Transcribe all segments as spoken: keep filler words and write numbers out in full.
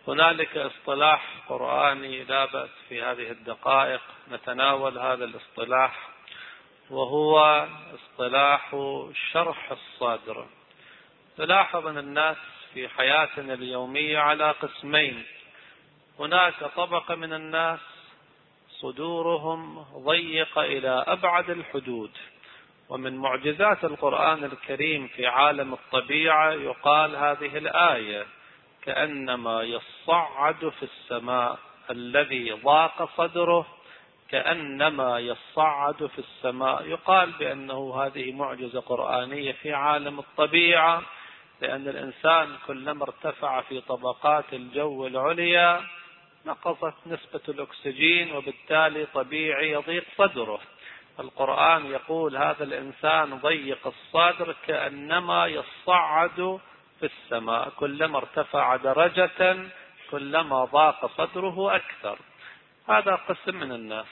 هنالك اصطلاح قرآني لا بأس في هذه الدقائق نتناول هذا الاصطلاح، وهو اصطلاح شرح الصدر. تلاحظ أن الناس في حياتنا اليومية على قسمين: هناك طبقة من الناس صدورهم ضيقة إلى أبعد الحدود، ومن معجزات القرآن الكريم في عالم الطبيعة يقال هذه الآية: كأنما يصعد في السماء، الذي ضاق صدره كأنما يصعد في السماء. يقال بأنه هذه معجزة قرآنية في عالم الطبيعة، لأن الإنسان كلما ارتفع في طبقات الجو العليا نقصت نسبة الأكسجين، وبالتالي طبيعي يضيق صدره. القرآن يقول هذا الإنسان ضيق الصدر كأنما يصعد في السماء، كلما ارتفع درجة كلما ضاق صدره أكثر. هذا قسم من الناس.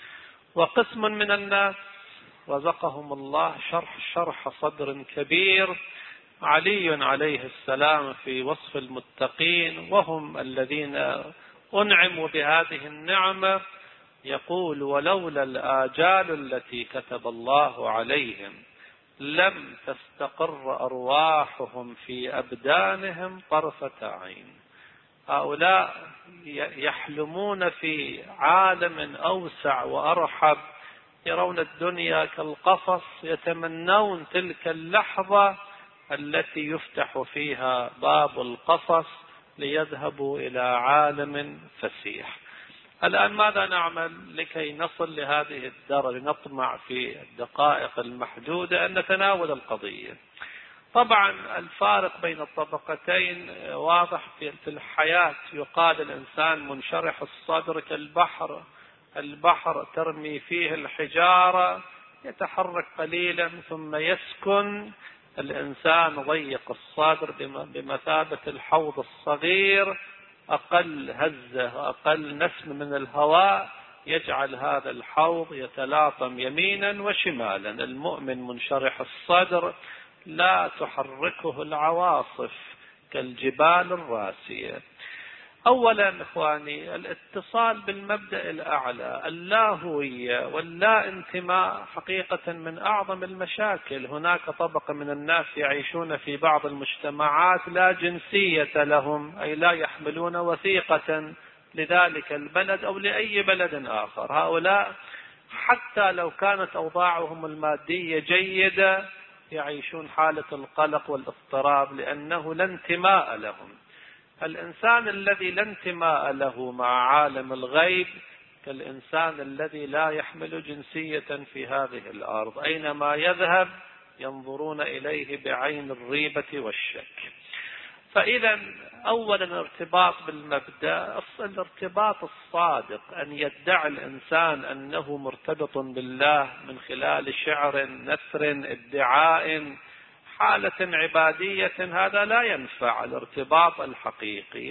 وقسم من الناس رزقهم الله شرح شرح صدر كبير. علي عليه السلام في وصف المتقين وهم الذين أنعموا بهذه النعمة يقول: ولولا الآجال التي كتب الله عليهم لم تستقر أرواحهم في أبدانهم طرفة عين. هؤلاء يحلمون في عالم أوسع وأرحب، يرون الدنيا كالقفص، يتمنون تلك اللحظة التي يفتح فيها باب القفص ليذهبوا إلى عالم فسيح. الآن ماذا نعمل لكي نصل لهذه الدرجة؟ نطمع في الدقائق المحدودة أن نتناول القضية. طبعا الفارق بين الطبقتين واضح في الحياة. يقال الإنسان منشرح الصدر كالبحر، البحر ترمي فيه الحجارة يتحرك قليلا ثم يسكن. الإنسان ضيق الصدر بمثابة الحوض الصغير، أقل هزة أقل نسم من الهواء يجعل هذا الحوض يتلاطم يمينا وشمالا. المؤمن منشرح الصدر لا تحركه العواصف كالجبال الراسية. أولا إخواني، الاتصال بالمبدأ الأعلى، اللاهوية واللا انتماء، حقيقة من أعظم المشاكل. هناك طبقة من الناس يعيشون في بعض المجتمعات لا جنسية لهم، أي لا يحملون وثيقة لذلك البلد أو لأي بلد آخر. هؤلاء حتى لو كانت أوضاعهم المادية جيدة يعيشون حالة القلق والاضطراب لأنه لا انتماء لهم. الإنسان الذي لا انتماء له مع عالم الغيب كالإنسان الذي لا يحمل جنسية في هذه الأرض، أينما يذهب ينظرون إليه بعين الريبة والشك. فإذا أولا الارتباط بالمبدأ، الارتباط الصادق، أن يدعي الإنسان أنه مرتبط بالله من خلال شعر، نثر، ادعاء، حالة عبادية، هذا لا ينفع الارتباط الحقيقي.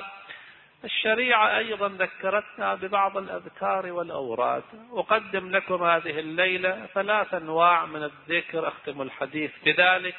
والشريعة أيضا ذكرتنا ببعض الأذكار والأوراد. أقدم لكم هذه الليلة ثلاث أنواع من الذكر أختم الحديث بذلك.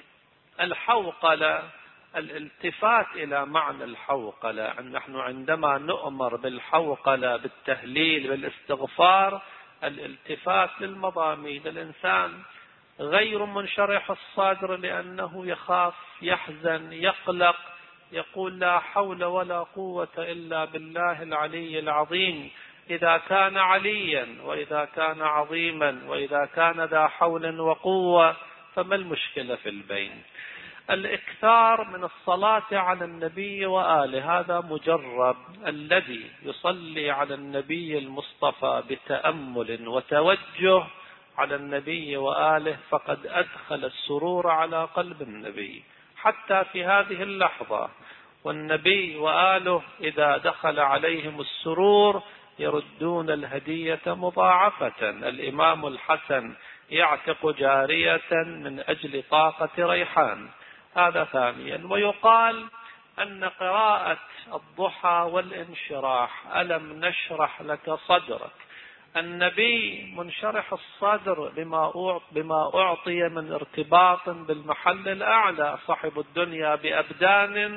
الحوقلة، الالتفات إلى معنى الحوقلة. نحن عندما نؤمر بالحوقلة بالتهليل بالاستغفار الالتفات للمضامين. الإنسان غير منشرح الصدر لأنه يخاف، يحزن، يقلق، يقول لا حول ولا قوة إلا بالله العلي العظيم. إذا كان عليا وإذا كان عظيما وإذا كان ذا حول وقوة فما المشكلة في البين؟ الإكثار من الصلاة على النبي وآله، هذا مجرب. الذي يصلي على النبي المصطفى بتأمل وتوجه على النبي وآله فقد أدخل السرور على قلب النبي حتى في هذه اللحظة. والنبي وآله إذا دخل عليهم السرور يردون الهدية مضاعفة. الإمام الحسن يعتق جارية من أجل طاقة ريحان، هذا ثانيا. ويقال أن قراءة الضحى والانشراح، ألم نشرح لك صدرك، النبي منشرح الصدر بما بما أعطي من ارتباط بالمحل الأعلى. صاحب الدنيا بأبدان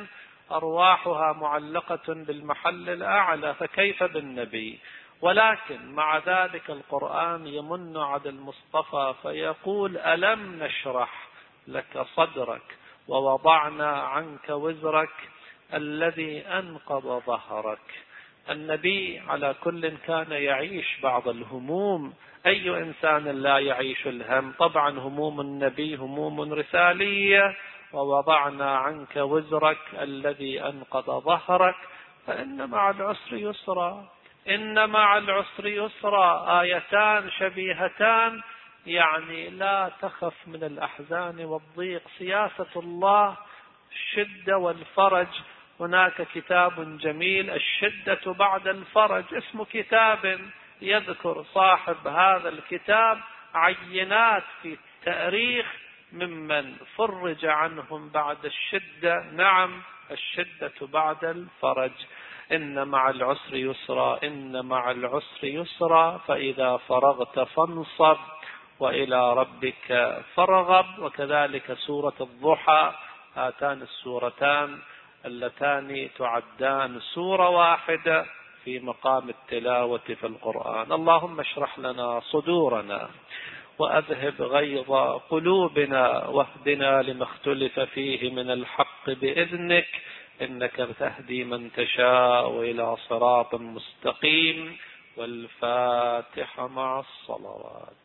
أرواحها معلقة بالمحل الأعلى، فكيف بالنبي؟ ولكن مع ذلك القرآن يمن على المصطفى فيقول ألم نشرح لك صدرك ووضعنا عنك وزرك الذي أنقض ظهرك. النبي على كل كان يعيش بعض الهموم، أي إنسان لا يعيش الهم؟ طبعا هموم النبي هموم رسالية. ووضعنا عنك وزرك الذي أنقض ظهرك فإن مع العسر يسرا، إن مع العسر يسرا، آيتان شبيهتان، يعني لا تخف من الأحزان والضيق. سياسة الله الشدة والفرج. هناك كتاب جميل الشدة بعد الفرج، اسم كتاب، يذكر صاحب هذا الكتاب عينات في التاريخ ممن فرج عنهم بعد الشدة. نعم، الشدة بعد الفرج. إن مع العسر يسرا، إن مع العسر يسرا، فإذا فرغت فانصب وإلى ربك فارغب. وكذلك سورة الضحى، هاتان السورتان اللتان تعدان سورة واحدة في مقام التلاوة في القرآن. اللهم اشرح لنا صدورنا وأذهب غيظ قلوبنا واهدنا لما اختلف فيه من الحق بإذنك، إنك تهدي من تشاء إلى صراط مستقيم. والفاتحة مع الصلوات.